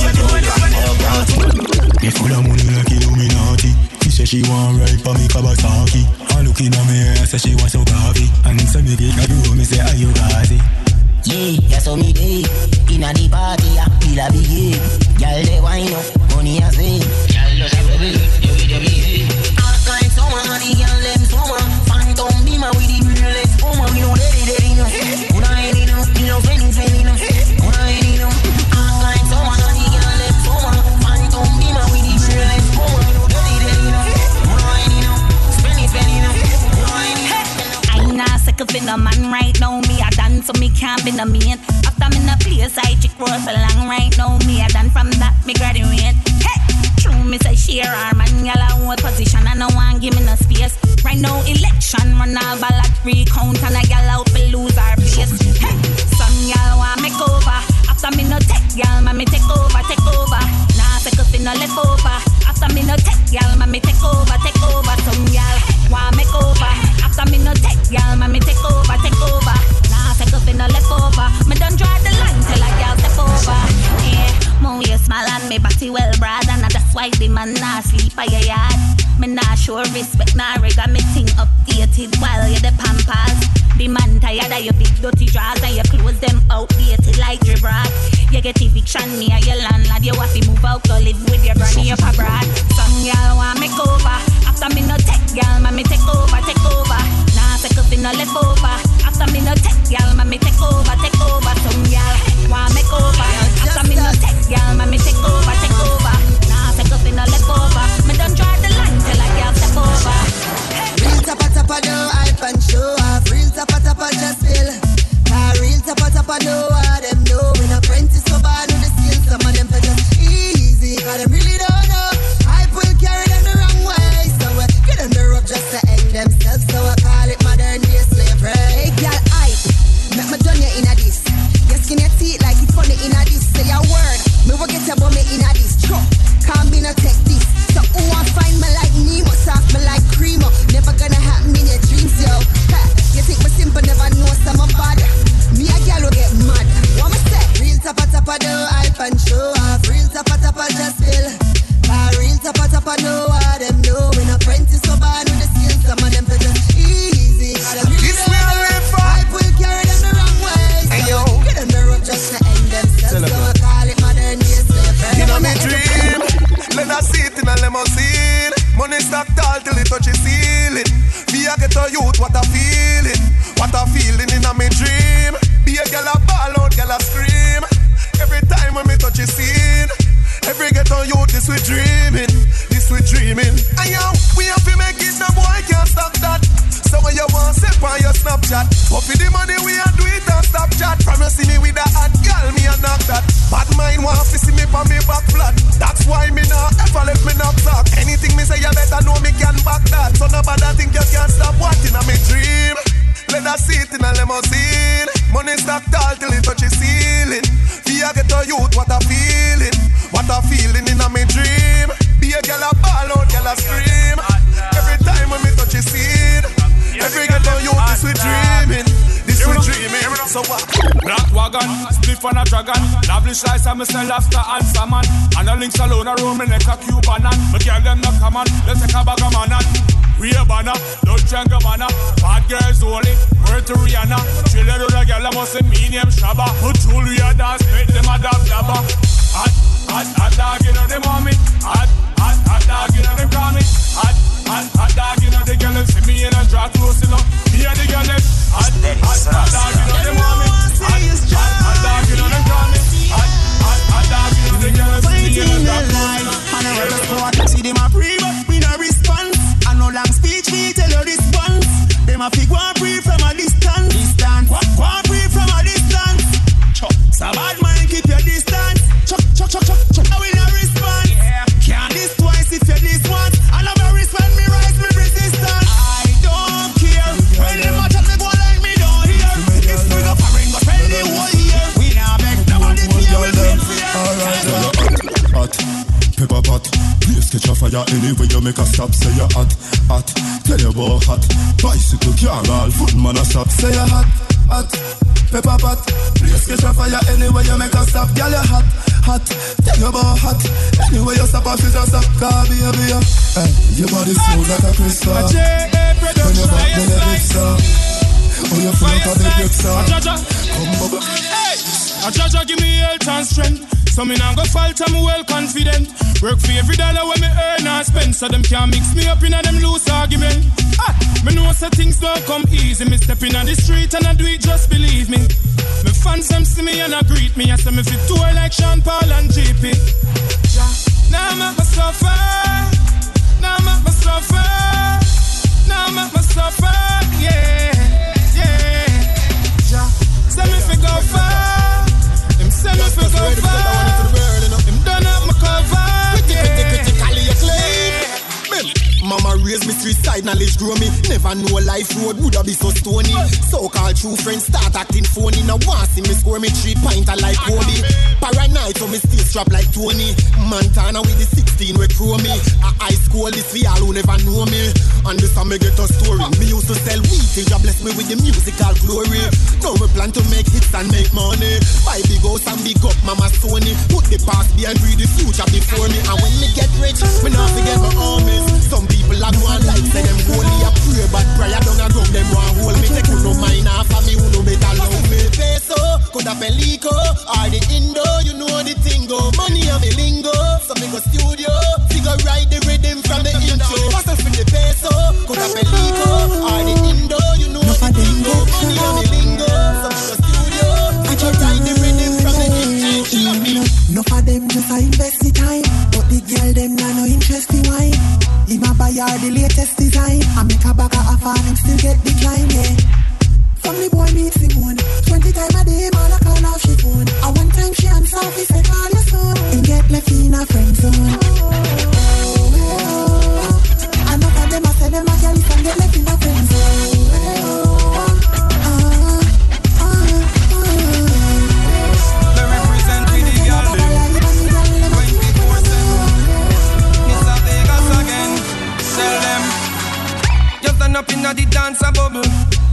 again. You full of money like Illuminati. She say she want ride for me Kawasaki. And looking at me and say she want some coffee. And say me get a do me say are you gazi? Yeah, you saw me day inna the party, I feel a big hit. Girl they wine up, money a sing. Girl just a bubble, you be the big hit. Act like someone, the girl them someone. Phantom beamer with the bruneless woman. We know they know. Una any know, we know friendly know. Una any know. Act like someone, the girl them someone. Phantom beamer with the bruneless woman. We know they know. Una any know, friendly know. Una any know. I not second for the man right now. Me a dance so me can't be the man. After me no place I chick roll for long right now. Me a dance from that me graduate. Hey, true me say share our man. Y'all a hold position and no one give me no space. Right now election run a ballot recount and a gal out for lose our place. Hey, some y'all want make over. After me no take y'all, man me take over. Nah second for no left over. After me no take y'all, man me take over. Some y'all want make over. After me no take y'all, man me take over. Nah second for no left over. Me done draw the line till I y'all step over. Yeah, my waist small and me body well broad, and that's why the man nah sleep at your yard. Me nah show respect, nah regard me thing updated while you the pampas. The man tired of your big dirty drawers and your clothes them outdated like dribrat. You get eviction, me and your landlord. You have to move out to live with your granny up abroad. Some y'all want make over. After me no take y'all, man me take over. Nah second for no left over. After me no take y'all, man me take over. Some y'all want make over. After me no take y'all, man me take over. Nah second for no left over. Me done draw the line till I y'all step over. Real tapa do hype and show off. Real tapa just spill. Real tapa do what them know. When apprentice so bad with the skills, some of them for just easy. Cause them really don't know. Hype will carry them the wrong way. So get on the rope just to end themselves. So I call it modern day slavery. Hey girl, hype, make me done you in a this. Your skin your teeth like it's funny in a this. Say a word, me will get your bum in a this. Can't be no take this. So who want find me like Nemo, soft me like Creamo. Never gonna happen in your dreams, yo. Ha, you think me simple, never know some bad. Me a girl will get mad. What me say? Real tapa do hype and show off. Real tapa just spill. Real tapa know what them know. When apprentice so bad with the skills, some of them for just easy. This way I live for. Hype will carry them the wrong way. So get on the road just to end themselves. So I call it modern day slavery. You know me dream. Let us see it in a limousine. Money stack tall till it touch the ceiling. Be a get a youth, what a feeling. What a feeling in a me dream. Be a girl a ball out, girl a scream. Every time when me touch the scene. Every get on youth, this we dreaming. And yo, we have to make it, no boy can't stop that. So when you want to on your Snapchat, up with the money we a do it and stop chat. From you see me with a hot girl, me a knock that. Bad mind want to see me for me back flat. That's why me not ever let me not talk. Anything me say you better know me can back that. So nobody think you can't stop watching a me dream. Let us see it in a limousine. Money stack tall till it touch the ceiling. Be a get a youth, what a feeling. What a feeling in a me dream. Be a girl a ball out, girl a scream. Every time when me touch the scene. Every get a youth, this we dreaming. This we dreaming. So what? Black wagon, spliff on a dragon. Lavish lights and me sell lobster and salmon. And the links alone a room me neck a Cuban and me girl them not come on. Let's take a bag of man and Real banner, Dolce & Gabbana. Bad girls only, word to Rihanna. Children to the girl, I must say medium shabba. Put Julia dance, make them a dab dabba. Hot dog, you know them want me. Hot dog, you know them call me. Hot dog, you know the girl them see me in a draw close enough. Me and the girl them. Hot dog, you know them want me. Hot dog, you know them call me. Hot dog, you know the girl them see me in a draw close enough. And I want to sport, see them a pre, but we no response. I no long speech, me tell you response. Them a fig one pre from a distance. One pre from a distance. So bad mind, keep your distance. Chuck. I will not respond. Can't this twice if you this once. I never respond, me rise, me resistance. I don't care. When the match up, they go like me don't hear. If we go foreign, go spend the whole year. We not beg nobody care, we win fear. Hot, pepper pot. Please catch a fire anyway you make a stop. Say you hot. Tell you about hot. Bicycle car all foot man a stop. Say you hot. Pepper pot. Please catch a fire anyway you make a stop. Girl you hot. Tell you about hot. Anyway you stop and just stop. Car baby hey, your body smooth like a crystal. When you back then you big star. When you full up of the big star. Come bubble. Jaja give me health and strength. So me nah go falter, me well confident. Work for every dollar when me earn and spend. So them can't mix me up in a them loose argument. Me know so things don't come easy. Me step in on the street and I do it, just believe me. Me fans them see me and I greet me. I say me fit tour like Sean Paul and JP. Now make me suffer. Now make me suffer. Now make me suffer. Yeah. Say me fi go far. Send me for go far. Him done up my cover. Critically acclaimed. Mama raised me street side knowledge grow me. Never know life road woulda be so stony. So-called true friends start acting phony. Now want see me score me 3 pints like Kobe. Paranoid so me still strap like Tony. Montana with the 16 we crew me. A high school this we all who never know me. And this time me get a story. Me used to sell weed till God bless me with the musical glory. Now me plan to make hits and make money. Buy big house and big up Mama Sony. Put the past behind read the future before me. And when me get rich, me not forget my armies. Some people are going like say them holy a pray, but prayer don't a ground them one hold me. Take no mind off of me, who no better love me. Peso, coulda pelico, or the Indo, you know the thing go. Money on me lingo, so me go studio, figure write the rhythm from the intro. Hustle for the peso, coulda pelico, or the Indo, you know the thing go. Money on me lingo, so me go studio, figure write the rhythm from the intro. No for them just a invest the time, but the girl them nah no interest in wine. Him a buy her the latest design. I make a bag of her and him still get decline, yeah. From the boy meet Simone 20 times a day, man, I call off she phone. And one time she answer, he say call your son. Him get left in a friend zone. I know for them I say them a girl if I get left in a friend zone. They represent the girl them 24/7. Mr. Vegas again. Tell them you stand up in the dancer bubble.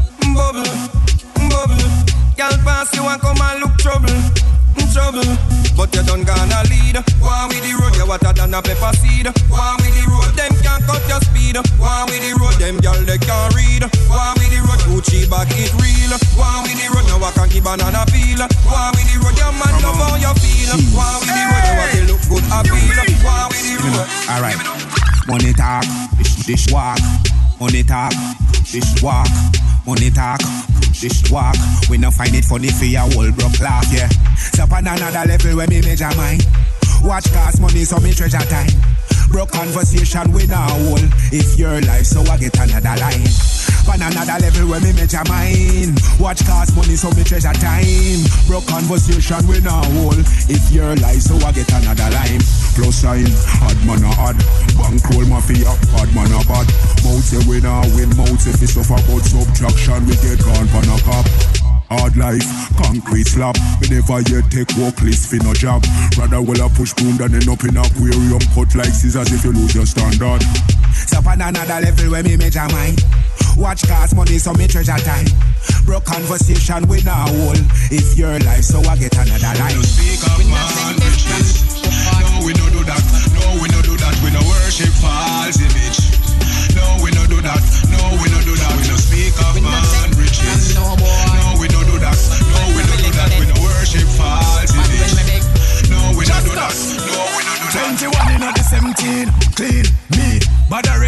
Girl pass you and come and look trouble. But you done gonna lead. One with the road, you hotter than a pepper seed. One with the road, them can't cut your speed. One with the road, them girl they can't read. One with the road, Gucci bag it real. One with the road, now I can give banana peel. One with the road, your man love how you feel. One with the road, you want to look good appeal. One with the road. Alright, money talk, this walk. Money talk, this walk. Money talk, this walk. We no find it funny for your whole broke laugh, yeah. So on another level where me measure mine. Watch cost money so me treasure time. Broke conversation we now hold. If your life so I get another line. On another level where me measure mine. Watch cost money so me treasure time. Broke conversation we now hold. If your life so I get another line. Plus sign, hard man a hard. Bankroll mafia, hard man a bad. Mouth say we now win, mouth say fi suffer about subtraction. We get gone for no cop. Hard life, concrete slab. We never yet take work list for no job. Rather well a push boom than end up in aquarium. Cut like scissors if you lose your standard. So on another level where me measure mine. Watch cost money so me treasure time. Broke conversation we now hold. If your life so I get another line. We no speak of man riches. No we no do that. No we no do that. We no worship false image. No we no do that. No we no do that. We no speak of man riches. No we no do that. No we no do that. We no worship false image. No we no do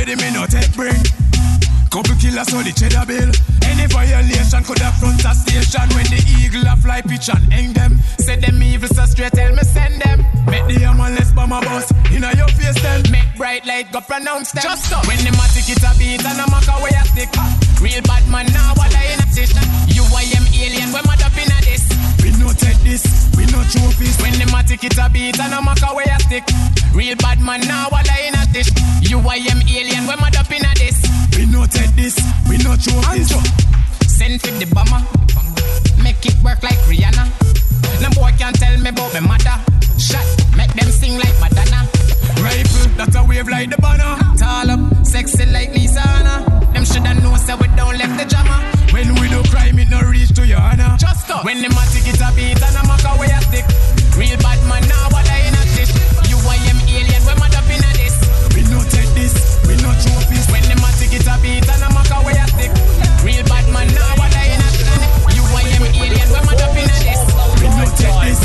ready, me no take brain. Couple killers so the cheddar bill. Any violation could have front a station. When the eagle a fly pitch and hang them. Say them evil so straight, tell me send them. Make the hammer less bomb a bus. Inna your face then. Make bright light go pronounce them. Just stop. When the matic it a beat and a mac away a stick. Real bad man now what I in a station. You am alien, we mad up inna this. We no take this, we no trophies. When the matic it a beat and a mac away a stick. Real bad man now what I in a dish. You am alien, we mad up inna this. We no take this, we no trophies. Send for the bomber, make it work like Rihanna. No boy can tell me about my mother. Shot, make them sing like Madonna. Rifle, that's a wave like the banner. Tall up, sexy like Lisa Anna. Them shoulda know so we don't left the jammer. When we do crime, it no reach to your honor. Just stop. When the matic it a beat and a mac away a stick. Real bad man now, what I in a dish. You am alien, we mad up in a this. We no take this, we no trophies. When the matic it a beat and a mac away a stick. Real bad man now, what I in a dish. You am alien, we mad up in a this. We no take this.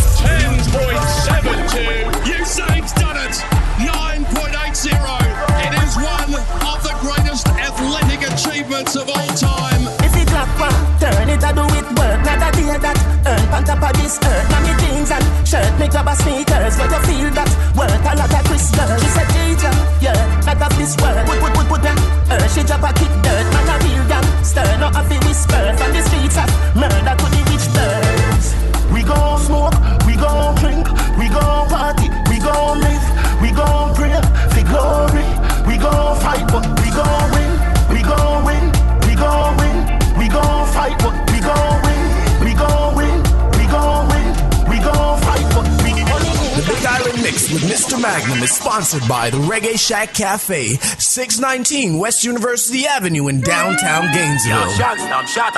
10.72. You Saints done it. 9.80. It is one of the greatest athletic achievements of all time. If you drop one, turn it, I do it work. Not a day that earn on top of this earth. Now me jeans and shirt, make up a sneakers. But you feel that work a lot of Christmas. She said, teacher, yeah, not of this world. Put them, she drop a kick dirt. Man a real gangster, not a fi whisper. From the streets of murder to the rich birds. We gon' smoke, we gon' drink, we gon' party, we gon' live, we gon' pray for glory. We gon' fight, but we gon' win. We gon' win, we gon' win. We gon' fight, but we gon' win. We gon' win, we gon' win. We gon' fight, but we gon' win. The Big Island Mix with Mr. Magnum is sponsored by the Reggae Shack Cafe, 619 West University Avenue in downtown Gainesville. Shut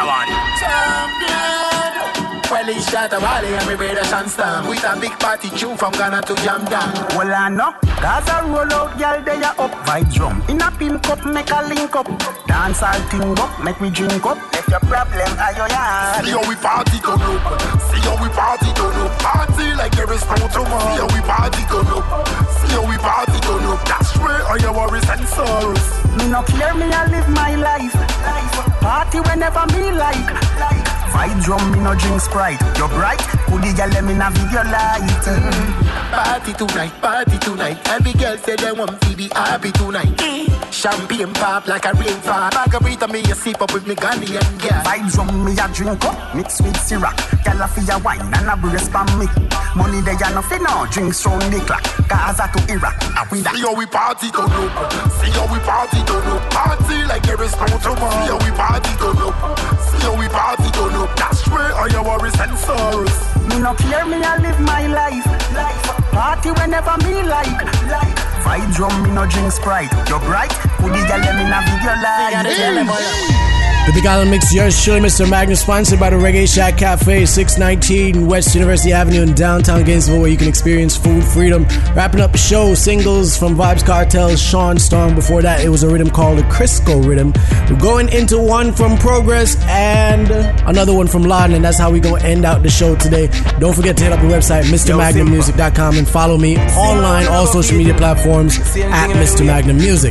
well, it's shot a volley and we made a sandstorm. With a big party tune from Ghana to Jam Down. Well, I know, cause I roll out, y'all, they are up. Vibe drum, in a pimp cup, make a link up. Dance all thing up, make we drink up. If your problem are your yard. See how we party turn up. See how we party turn up. Party like there is no tomorrow. See how we party turn up. See how we party turn up. That's where all your worries and sorrows. Me no care, me I live my life. Party whenever me like. Vibe drum, me no drink Sprite. You're bright, could you let me na video light? Party tonight. Every girl say they want to be happy tonight. Champagne pop like a rainfall. Margarita me a sip up with me Ghanaian girl. Vibe drum, me a drink up, mix with syrup. Girl a fi a wine and a brace pan me. Money they a nothing no, drinks round the clock. Gaza to Iraq, a we that. See how we party turn up. See how we party turn up. Party like there is no tomorrow. See how we party turn up. See how we party turn up. That's where all your worries and sorrows. Me no care, me I live my life. Party whenever me like. Vibe drum, me no drink Sprite. You're bright, could you let me na video light? The Big Island Mix, yours truly, Mr. Magnum, sponsored by the Reggae Shack Cafe, 619 West University Avenue in downtown Gainesville, where you can experience food freedom. Wrapping up the show, singles from Vibes Cartel's Sean Storm. Before that, it was a rhythm called the Crisco Rhythm. We're going into one from Progress and another one from Laden, and that's how we're going to end out the show today. Don't forget to hit up the website, MrMagnumMusic.com, and follow me online, all social media platforms, at Mr. Magnum Music.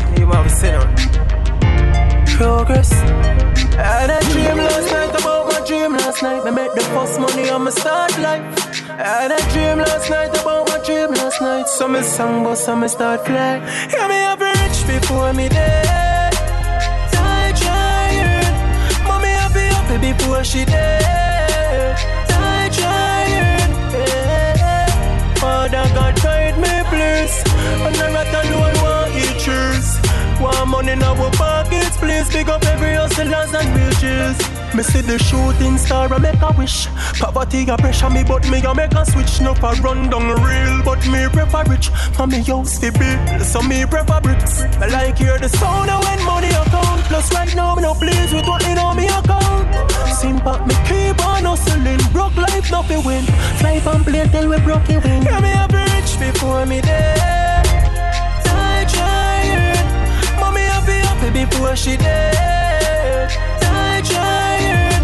Progress. I had a dream last night about my dream last night. I made the first money on my start life. I had a dream last night about my dream last night. So me sang but some me start fly. Yeah, me have rich before me dead. Die trying. Mommy happy before she dead. Die trying. Father God guide me please. And I got to know I want you choose. Want money in our pockets, please. Pick up every hustlers and riches. Me see the shooting star, I make a wish. Poverty a pressure me, but me a make a switch. No for run down real, but me prefer rich. For me house fi build, so me prefer bricks. I like hear the sound of when money account. Plus right now me no pleased with what in on me account. Simple me keep on hustling. Broke life no fi win. Fly and play till we broke it win. Yeah, me a rich before me dead. Die trying. Mommy happy before she dead. Die trying.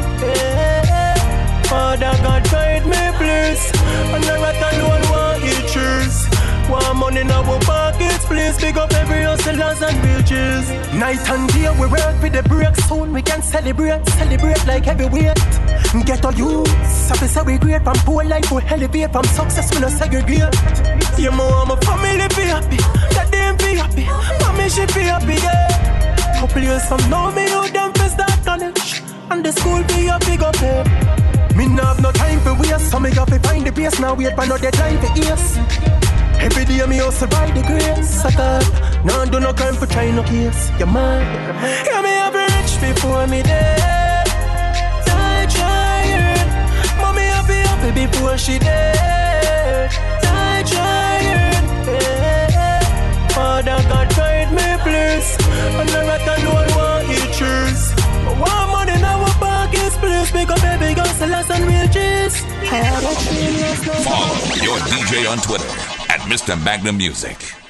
Father God guide me please. And I got alone want you choose. Want money in our pockets, please. Big up every hustlers and riches. Night and day we work with the break. Soon we can celebrate like heavyweight. Get our youths, I say we great. From poor life we elevate. From success we no segregate. Yeah, my family be happy, that them be happy. Mommy she be happy, yeah. Couple years from now me know them first start college. And the school be a big up, yeah. Me nah have no time for waste, so me got to find the base. Now wait for no deadline for years. Every day me hustle by the grace. I thought, nah do no crime for trying no case. You man, yeah me have rich before me dead. I trying, mommy happy before she dead. I trying, Father God guide me please. And the rat alone want you choose. I want money in our pockets please. Because baby girls the last and real cheese. Follow your DJ on Twitter at Mr. Magnum Music.